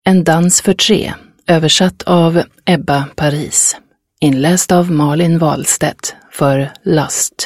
En dans för tre, översatt av Ebba Paris. Inläst av Malin Wahlstedt för Lust.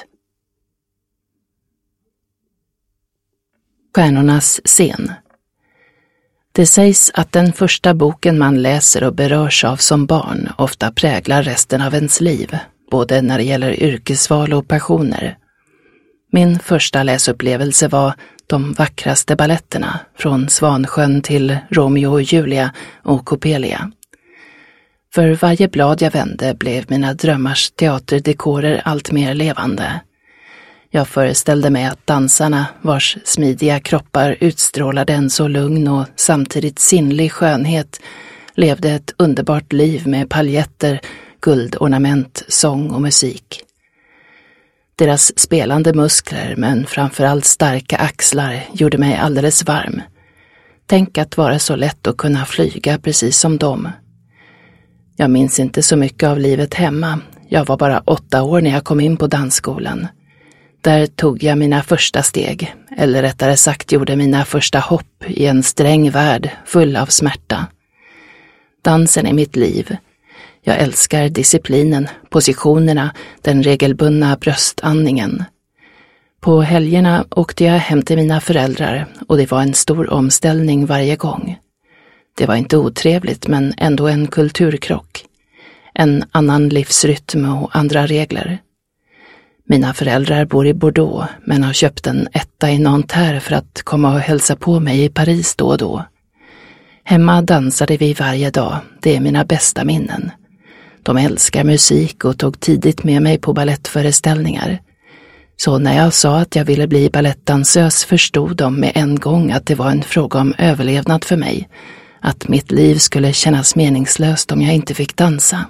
Stjärnornas scen. Det sägs att den första boken man läser och berörs av som barn ofta präglar resten av ens liv, både när det gäller yrkesval och passioner. Min första läsupplevelse var De vackraste balletterna, från Svansjön till Romeo och Julia och Coppelia. För varje blad jag vände blev mina drömmars teaterdekorer allt mer levande. Jag föreställde mig att dansarna, vars smidiga kroppar utstrålade en så lugn och samtidigt sinnlig skönhet, levde ett underbart liv med paljetter, guldornament, sång och musik. Deras spelande muskler, men framförallt starka axlar, gjorde mig alldeles varm. Tänk att vara så lätt att kunna flyga precis som dem. Jag minns inte så mycket av livet hemma. Jag var bara 8 år när jag kom in på dansskolan. Där tog jag mina första steg, eller rättare sagt gjorde mina första hopp i en sträng värld full av smärta. Dansen är mitt liv. Jag älskar disciplinen, positionerna, den regelbundna bröstandningen. På helgerna åkte jag hem till mina föräldrar och det var en stor omställning varje gång. Det var inte otrevligt men ändå en kulturkrock. En annan livsrytm och andra regler. Mina föräldrar bor i Bordeaux men har köpt en etta i Nanterre för att komma och hälsa på mig i Paris då och då. Hemma dansade vi varje dag, det är mina bästa minnen. De älskar musik och tog tidigt med mig på ballettföreställningar. Så när jag sa att jag ville bli ballettdansös förstod de med en gång att det var en fråga om överlevnad för mig. Att mitt liv skulle kännas meningslöst om jag inte fick dansa.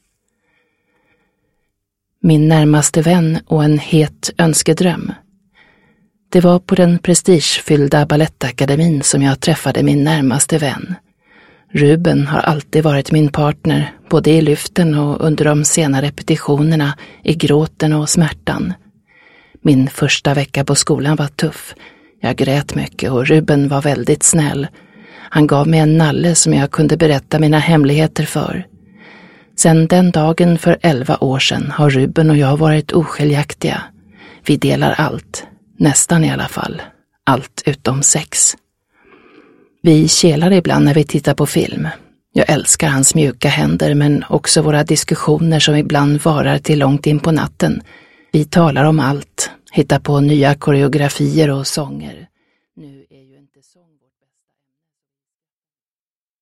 Min närmaste vän och en het önskedröm. Det var på den prestigefyllda ballettakademin som jag träffade min närmaste vän. Ruben har alltid varit min partner, både i lyften och under de sena repetitionerna, i gråten och smärtan. Min första vecka på skolan var tuff. Jag grät mycket och Ruben var väldigt snäll. Han gav mig en nalle som jag kunde berätta mina hemligheter för. Sedan den dagen för 11 år sedan har Ruben och jag varit oskiljaktiga. Vi delar allt, nästan i alla fall. Allt utom sex. Vi kelar ibland när vi tittar på film. Jag älskar hans mjuka händer men också våra diskussioner som ibland varar till långt in på natten. Vi talar om allt, hittar på nya koreografier och sånger. Nu